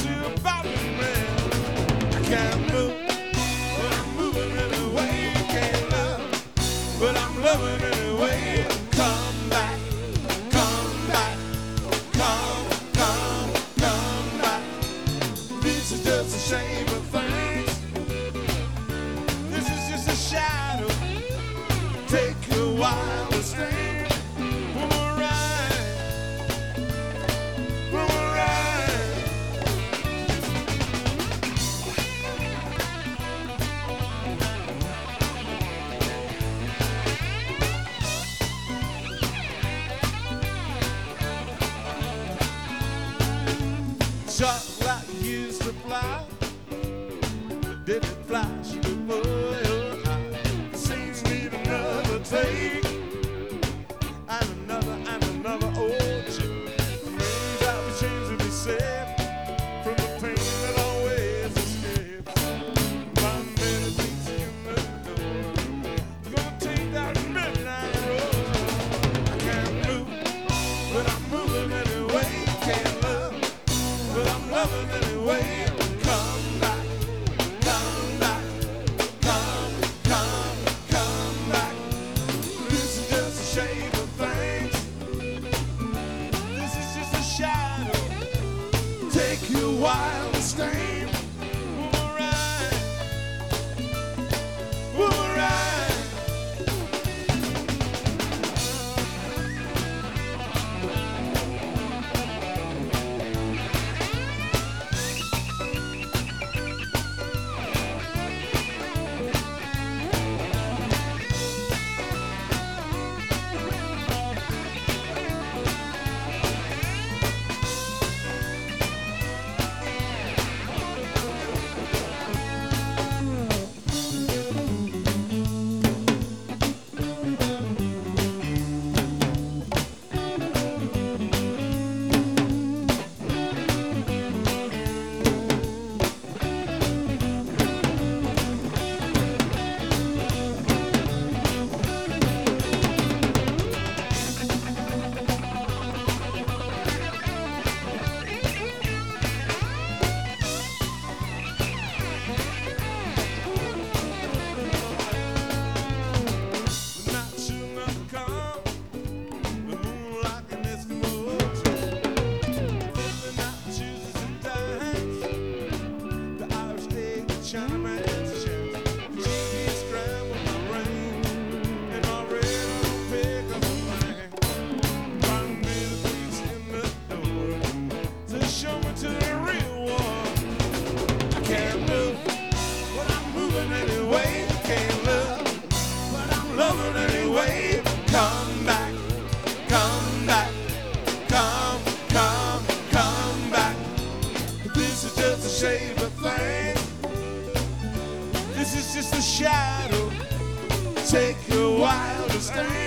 still bothering me. I can't move, but I'm moving anyway. Can't love, but I'm loving anyway. Come back, come back, come back. This is just a shame of things. This is just a shadow. Take a while to stand. Shot like you used to fly. Did it flash before your eyes? Seems need another take, and another old chick. Means I was changed to be safe from the pain that always escapes. My melodies in the door, gonna take that midnight road. I can't move, but I'm moving anyway. Can't love, but I'm loving anyway. Come back, come back, come back. This is just a shame of things. This is just a shadow. Take you a while to stain. Alright, alright. Come back, come back, come back. This is just a shame of things. This is just a shadow. Take a while to stand.